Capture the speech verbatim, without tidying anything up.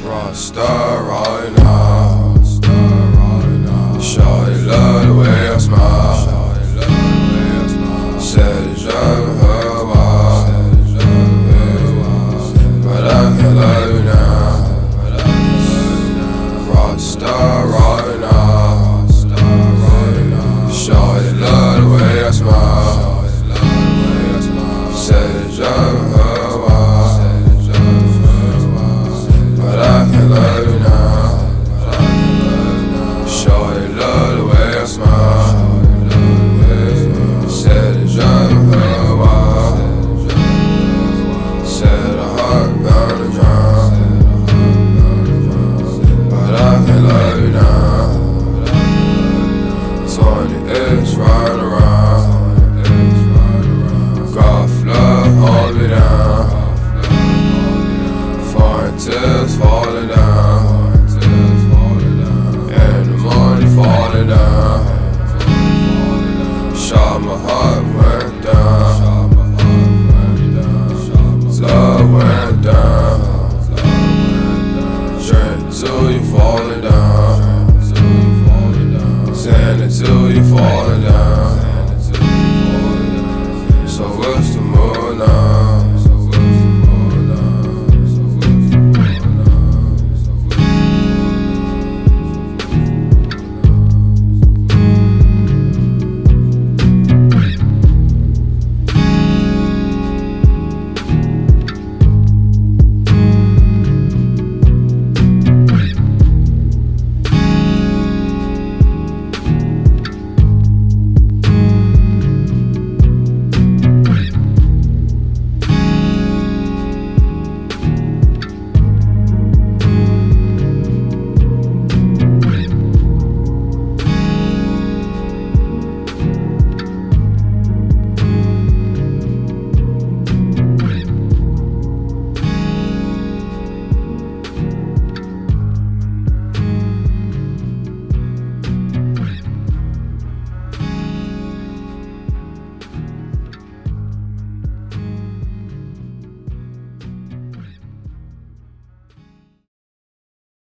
Rockstar right now. Shawty love the way I smile. Said it's driving her wild, but I can love you now. Rockstar right now. Shawty love the way I smile. Said it's driving her wild, but I can love you now. Shawty love the way I smile. Said it's driving her wild. Said her heart bound to drown, but I can love you now. Twenty-eight riding around, golf love hold me down. Foreign tears falling down.